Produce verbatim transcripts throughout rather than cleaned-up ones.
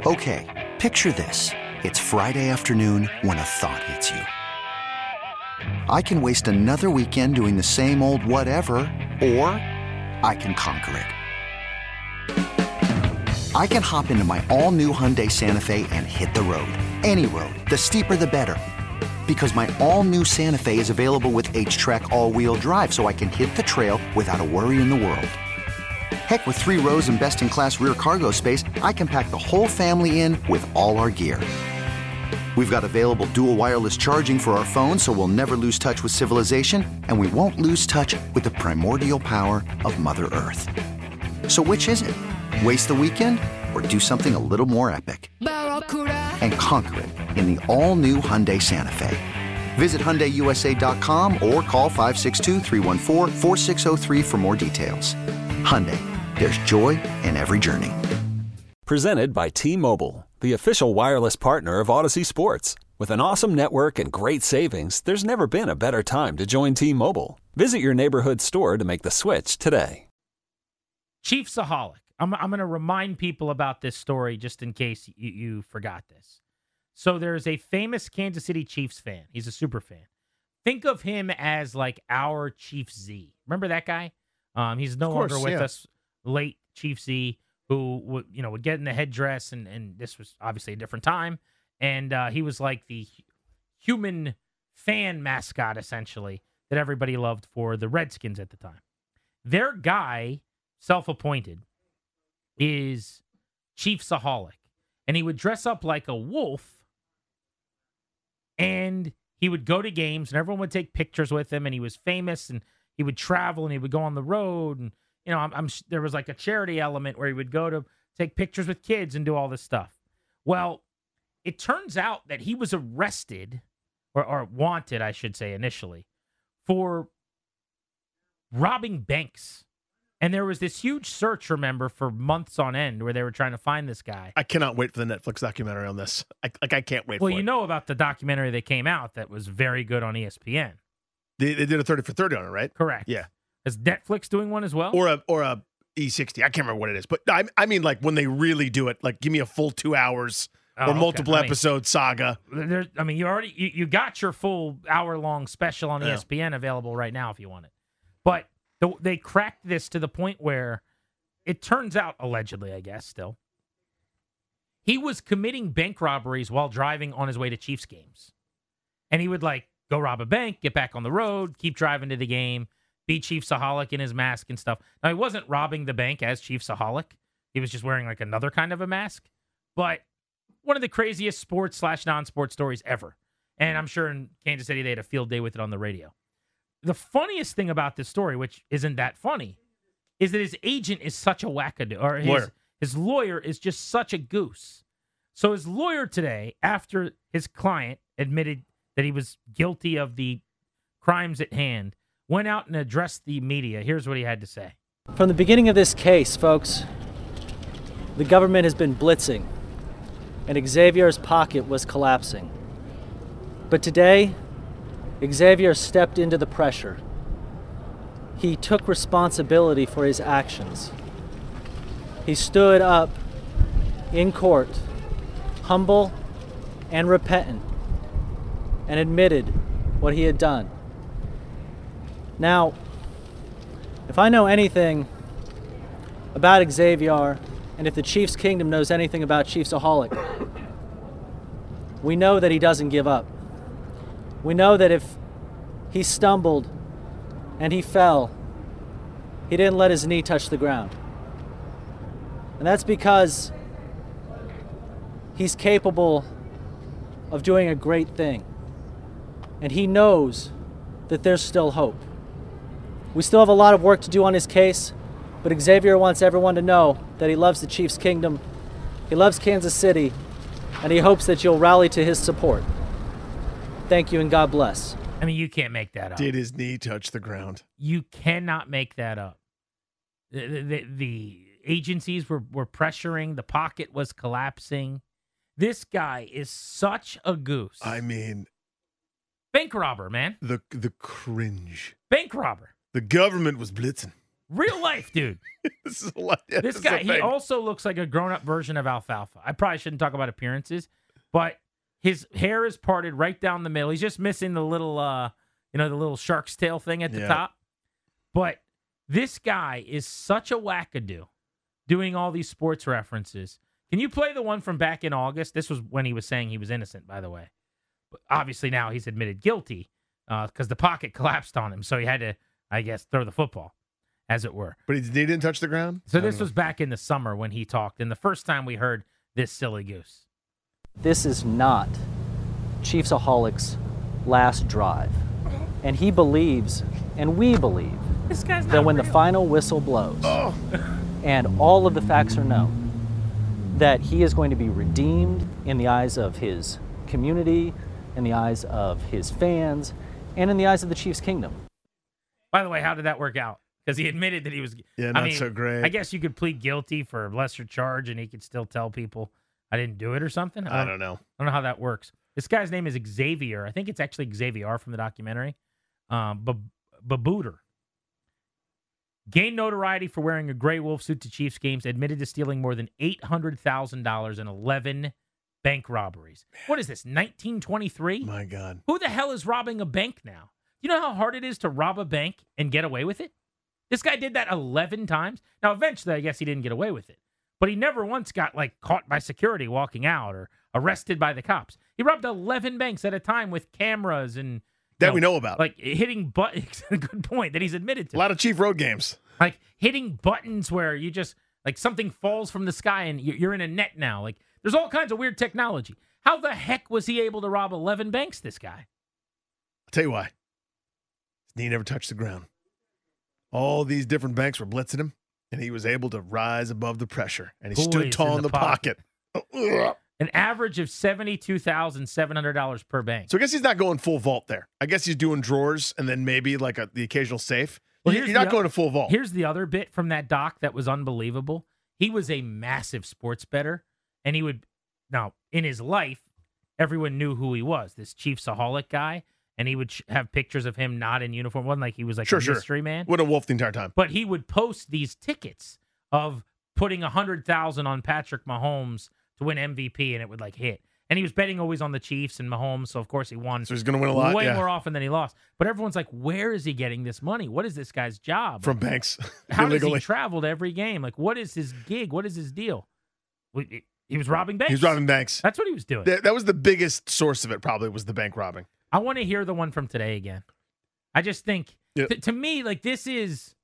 Okay, picture this. It's Friday afternoon when a thought hits you. I can waste another weekend doing the same old whatever, or I can conquer it. I can hop into my all-new Hyundai Santa Fe and hit the road. Any road. The steeper, the better. Because my all-new Santa Fe is available with H-Track all-wheel drive, so I can hit the trail without a worry in the world. Heck, with three rows and best-in-class rear cargo space, I can pack the whole family in with all our gear. We've got available dual wireless charging for our phones, so we'll never lose touch with civilization, and we won't lose touch with the primordial power of Mother Earth. So which is it? Waste the weekend or do something a little more epic? And conquer it in the all-new Hyundai Santa Fe. Visit Hyundai U S A dot com or call five six two, three one four, four six zero three for more details. Hyundai, there's joy in every journey. Presented by T-Mobile, the official wireless partner of Odyssey Sports. With an awesome network and great savings, there's never been a better time to join T-Mobile. Visit your neighborhood store to make the switch today. Chiefsaholic. I'm, I'm going to remind people about this story just in case you, you forgot this. So there's a famous Kansas City Chiefs fan. He's a super fan. Think of him as like our Chief Z. Remember that guy? Um, he's no course, longer with yeah. us. Late Chief Z, who would you know would get in the headdress, and and this was obviously a different time. And uh, he was like the human fan mascot, essentially, that everybody loved for the Redskins at the time. Their guy, self-appointed, is Chiefsaholic. And he would dress up like a wolf, and he would go to games, and everyone would take pictures with him, and he was famous, and he would travel, and he would go on the road, and you know, I'm, I'm there was like a charity element where he would go to take pictures with kids and do all this stuff. Well, it turns out that he was arrested, or, or wanted, I should say, initially, for robbing banks. And there was this huge search, remember, for months on end where they were trying to find this guy. I cannot wait for the Netflix documentary on this. I, like, I can't wait well, for it. Well, you know about the documentary that came out that was very good on E S P N. They, they did a thirty for thirty on it, right? Correct. Yeah. Is Netflix doing one as well? Or a or a E sixty. I can't remember what it is. But I, I mean, like, when they really do it, like, give me a full two hours oh, or okay. multiple I mean, episode saga. There, I mean, you already you, you got your full hour-long special on yeah. E S P N available right now if you want it. But the, they cracked this to the point where it turns out, allegedly, I guess, still, he was committing bank robberies while driving on his way to Chiefs games. And he would, like, go rob a bank, get back on the road, keep driving to the game, be Chiefsaholic in his mask and stuff. Now, he wasn't robbing the bank as Chiefsaholic. He was just wearing, like, another kind of a mask. But one of the craziest sports slash non-sports stories ever. And I'm sure in Kansas City they had a field day with it on the radio. The funniest thing about this story, which isn't that funny, is that his agent is such a wackadoo, or his lawyer. his lawyer is just such a goose. So his lawyer today, after his client admitted that he was guilty of the crimes at hand, went out and addressed the media. Here's what he had to say. From the beginning of this case, folks, the government has been blitzing, and Xavier's pocket was collapsing. But today, Xavier stepped into the pressure. He took responsibility for his actions. He stood up in court, humble and repentant, and admitted what he had done. Now, if I know anything about Xavier, and if the Chiefs Kingdom knows anything about Chiefsaholic, we know that he doesn't give up. We know that if he stumbled and he fell, he didn't let his knee touch the ground. And that's because he's capable of doing a great thing. And he knows that there's still hope. We still have a lot of work to do on his case, but Xavier wants everyone to know that he loves the Chiefs Kingdom, he loves Kansas City, and he hopes that you'll rally to his support. Thank you and God bless. I mean, you can't make that up. Did his knee touch the ground? You cannot make that up. The, the, the agencies were, were pressuring. The pocket was collapsing. This guy is such a goose. I mean... Bank robber, man. The the cringe. Bank robber. The government was blitzing. Real life, dude. This is a lot. Yeah, This is guy, a he thing. also looks like a grown-up version of Alfalfa. I probably shouldn't talk about appearances, but his hair is parted right down the middle. He's just missing the little, uh, you know, the little shark's tail thing at the Yeah. top. But this guy is such a wackadoo doing all these sports references. Can you play the one from back in August? This was when he was saying he was innocent, by the way. But obviously now he's admitted guilty because the pocket collapsed on him, so he had to, I guess, throw the football, as it were. But he, he didn't touch the ground? So I don't this know. was back in the summer when he talked, and the first time we heard this silly goose. This is not Chiefsaholics' last drive. And he believes, and we believe, This guy's that when the final whistle blows Oh, and all of the facts are known, that he is going to be redeemed in the eyes of his community, in the eyes of his fans, and in the eyes of the Chiefs' kingdom. By the way, how did that work out? Because he admitted that he was. Yeah, I not mean, so great. I guess you could plead guilty for a lesser charge, and he could still tell people I didn't do it or something. I don't know. I don't know how that works. This guy's name is Xavier. I think it's actually Xavier from the documentary. Um, Bab- Babooter. Gained notoriety for wearing a gray wolf suit to Chiefs games, admitted to stealing more than eight hundred thousand dollars in eleven bank robberies. What is this, nineteen twenty-three? My God. Who the hell is robbing a bank now? You know how hard it is to rob a bank and get away with it? This guy did that eleven times. Now, eventually, I guess he didn't get away with it. But he never once got, like, caught by security walking out or arrested by the cops. He robbed eleven banks at a time with cameras and... That you we know about. Like, hitting buttons. A good point that he's admitted to. A lot of Chief Road games. Like, hitting buttons where you just... Like, something falls from the sky and you- you're in a net now. Like, there's all kinds of weird technology. How the heck was he able to rob eleven banks, this guy? I'll tell you why. His knee never touched the ground. All these different banks were blitzing him, and he was able to rise above the pressure, and he stood Poised tall in in the the pocket. Ugh. An average of seventy-two thousand seven hundred dollars per bank. So I guess he's not going full vault there. I guess he's doing drawers and then maybe like a, the occasional safe. Well, You- here's You're not the going to full vault. Here's the other bit from that doc that was unbelievable. He was a massive sports bettor, and he would, now, in his life, everyone knew who he was, this Chiefsaholic guy, and he would sh- have pictures of him not in uniform. It wasn't like he was like Sure, a sure. mystery man. Went a wolf the entire time. But he would post these tickets of putting one hundred thousand dollars on Patrick Mahomes to win M V P, and it would, like, hit. And he was betting always on the Chiefs and Mahomes, so of course he won. So he's going to win a lot. way yeah. more often than he lost. But everyone's like, where is he getting this money? What is this guy's job? From banks. How does illegally. he travel to every game? Like, what is his gig? What is his deal? We- He he was robbing banks. He was robbing banks. That's what he was doing. That, that was the biggest source of it, probably, was the bank robbing. I want to hear the one from today again. I just think, Yeah. t- to me, like, this is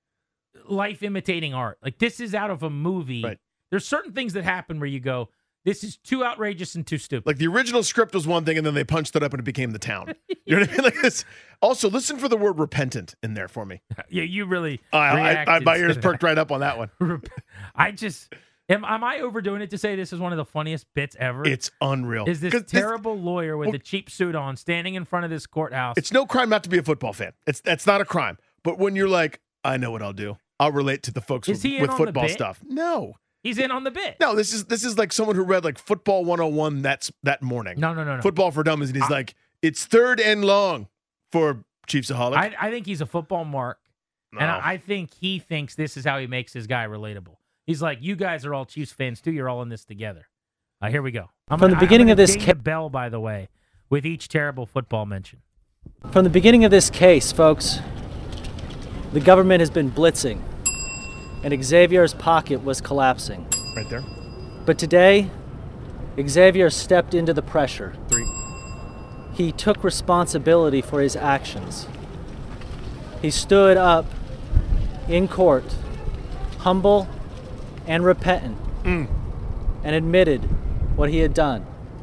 life imitating art. Like, this is out of a movie. Right. There's certain things that happen where you go, this is too outrageous and too stupid. Like the original script was one thing, and then they punched it up and it became the town. You know what I mean? Like this. Also, listen for the word repentant in there for me. yeah, you really. I, I, I, reacted my to ears that. perked right up on that one. I just. Am, am I overdoing it to say this is one of the funniest bits ever? It's unreal. Is this 'Cause terrible lawyer with well- a cheap suit on standing in front of this courthouse? It's no crime not to be a football fan. It's that's not a crime. But when you're like, I know what I'll do. I'll relate to the folks Is with, he in with on the football bit? stuff. No, He's in on the bit. no. This is this is like someone who read like Football one oh one that's that morning. No, no, no, no. Football for Dummies, and he's I- like, it's third and long for Chiefsaholic. I, I think he's a football mark, No. and I, I think he thinks this is how he makes his guy relatable. He's like, you guys are all Chiefs fans too. You're all in this together. Uh, here we go. I'm From gonna- the beginning I'm of this gonna ding ca- the bell, by the way, with each terrible football mention. From the beginning of this case, folks, the government has been blitzing, and Xavier's pocket was collapsing. right there. But today, Xavier stepped into the pressure. Three. He took responsibility for his actions. He stood up in court, humble and repentant, and admitted what he had done.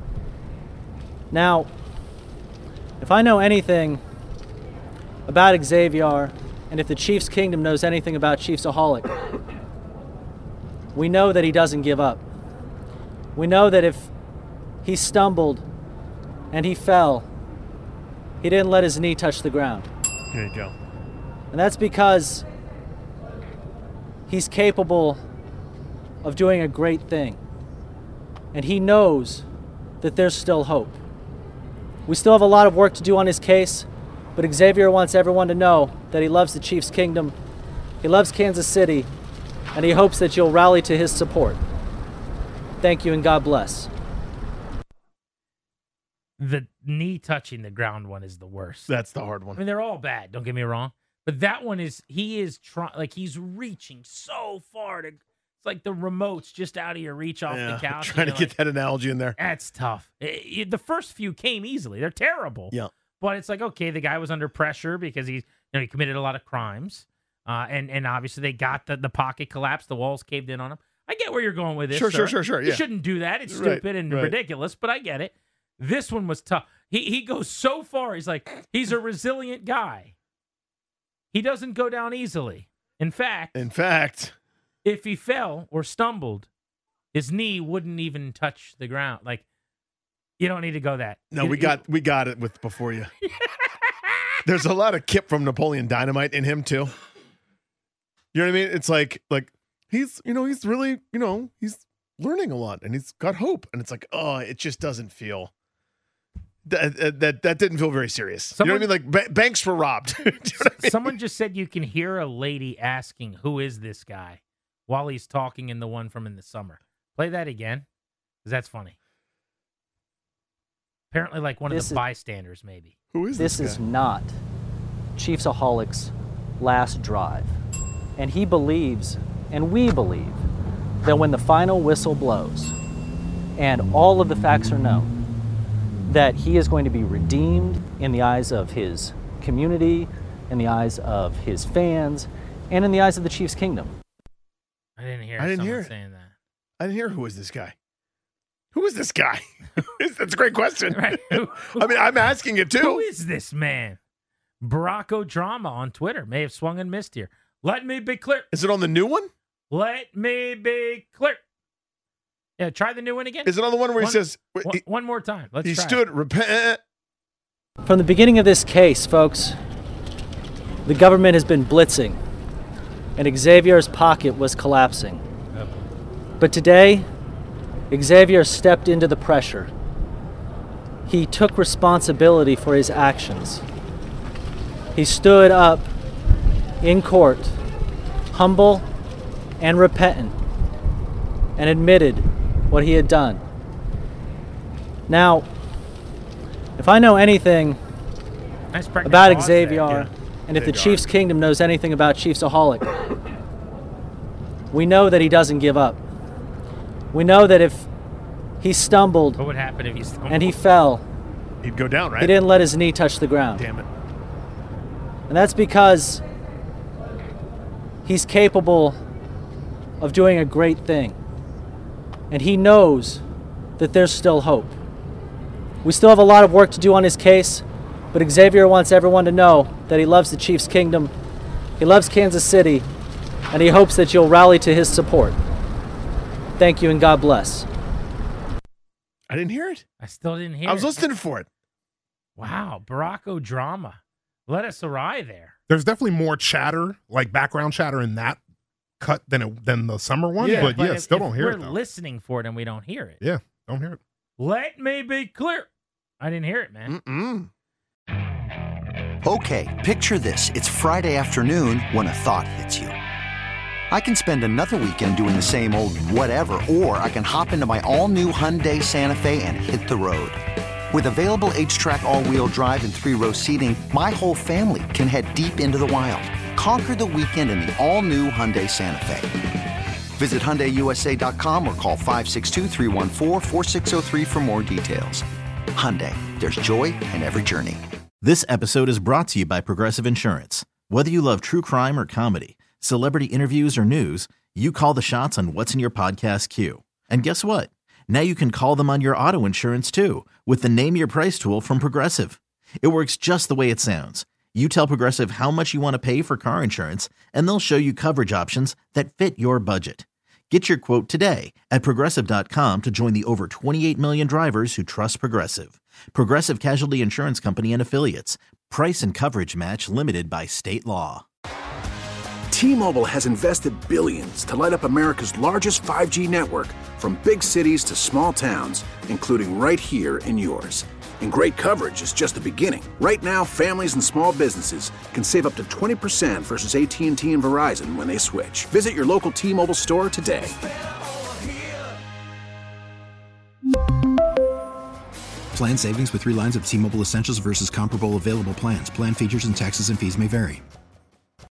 Now, if I know anything about Xavier, and if the Chiefs Kingdom knows anything about Chiefsaholic, we know that he doesn't give up. We know that if he stumbled and he fell, he didn't let his knee touch the ground. There you go. And that's because he's capable of doing a great thing. And he knows that there's still hope. We still have a lot of work to do on his case, but Xavier wants everyone to know that he loves the Chiefs Kingdom He loves Kansas City, and he hopes that you'll rally to his support. Thank you, and God bless. The knee touching the ground one is the worst. That's the hard I one. mean, they're all bad. Don't get me wrong, but that one is he is trying like he's reaching so far to. It's like the remote's just out of your reach off Yeah, the couch. trying to like, get that analogy in there. That's tough. It- it- the first few came easily. They're terrible. Yeah. But it's like, okay, the guy was under pressure because he's, you know, he committed a lot of crimes. Uh, and, and obviously they got the, the pocket collapsed. The walls caved in on him. I get where you're going with this. Sure, sure, sir. sure, sure, You yeah. shouldn't do that. It's Right, stupid and right. ridiculous, but I get it. This one was tough. He, he goes so far. He's like, he's a resilient guy. He doesn't go down easily. In fact, In fact, if he fell or stumbled, his knee wouldn't even touch the ground. Like, you don't need to go that. no, You- we you- got we got it with before you. There's a lot of Kip from Napoleon Dynamite in him too. You know what I mean? It's like like he's you know he's really you know he's learning a lot and he's got hope and it's like oh it just doesn't feel that that that, that didn't feel very serious. Someone- you know what I mean? Like ba- banks were robbed. Do you know what I mean? Someone just said you can hear a lady asking, "Who is this guy?" while he's talking in the one from in the summer. Play that again, because that's funny. Apparently, like one This of the is- bystanders, maybe. Who is This this, is guy? not Chiefsaholic's last drive. And he believes, and we believe, that when the final whistle blows and all of the facts are known, that he is going to be redeemed in the eyes of his community, in the eyes of his fans, and in the eyes of the Chiefs' kingdom. I didn't hear. I didn't someone hear it. saying that. I didn't hear who is this guy. Who is this guy? That's a great question. Right. Who, I mean, I'm asking it who too. is this man? Baracko Drama on Twitter may have swung and missed here. Let me be clear. Is it on the new one? Let me be clear. Yeah, try the new one again. Is it on the one where he One- says wait, one, he, one more time. Let's he try it. stood repent? From the beginning of this case, folks, the government has been blitzing, and Xavier's pocket was collapsing. But today, Xavier stepped into the pressure. He took responsibility for his actions. He stood up in court, humble and repentant, and admitted what he had done. Now, if I know anything Nice pregnant about pause Xavier, there. Yeah. and if the Xavier. Chiefs Kingdom knows anything about Chiefsaholic, we know that he doesn't give up. We know that if he stumbled What would happen if he stumbled? and he fell, He'd go down, right? he didn't let his knee touch the ground. Damn it. And that's because he's capable of doing a great thing. And he knows that there's still hope. We still have a lot of work to do on his case, but Xavier wants everyone to know that he loves the Chiefs Kingdom, he loves Kansas City, and he hopes that you'll rally to his support. Thank you and God bless. I didn't hear it. I still didn't hear. I was it. listening for it. Wow, Baracko Drama. Let us awry there. There's definitely more chatter, like background chatter in that cut than it, than the summer one. Yeah, but, yeah, if- still if don't hear we're it though. listening for it and we don't hear it. Yeah, don't hear it. Let me be clear. I didn't hear it, man. Mm-mm. Okay, picture this. It's Friday afternoon when a thought hits you. I can spend another weekend doing the same old whatever, or I can hop into my all-new Hyundai Santa Fe and hit the road. With available H-Track all-wheel drive and three-row seating, my whole family can head deep into the wild. Conquer the weekend in the all-new Hyundai Santa Fe. Visit Hyundai U S A dot com or call five six two, three one four, four six zero three for more details. Hyundai, there's joy in every journey. This episode is brought to you by Progressive Insurance. Whether you love true crime or comedy, celebrity interviews or news, you call the shots on what's in your podcast queue. And guess what? Now you can call them on your auto insurance too with the Name Your Price tool from Progressive. It works just the way it sounds. You tell Progressive how much you want to pay for car insurance, and they'll show you coverage options that fit your budget. Get your quote today at Progressive dot com to join the over twenty-eight million drivers who trust Progressive. Progressive Casualty Insurance Company and Affiliates. Price and coverage match limited by state law. T-Mobile has invested billions to light up America's largest five G network, from big cities to small towns, including right here in yours. And great coverage is just the beginning. Right now, families and small businesses can save up to twenty percent versus A T and T and Verizon when they switch. Visit your local T-Mobile store today. Plan savings with three lines of T-Mobile Essentials versus comparable available plans. Plan features and taxes and fees may vary.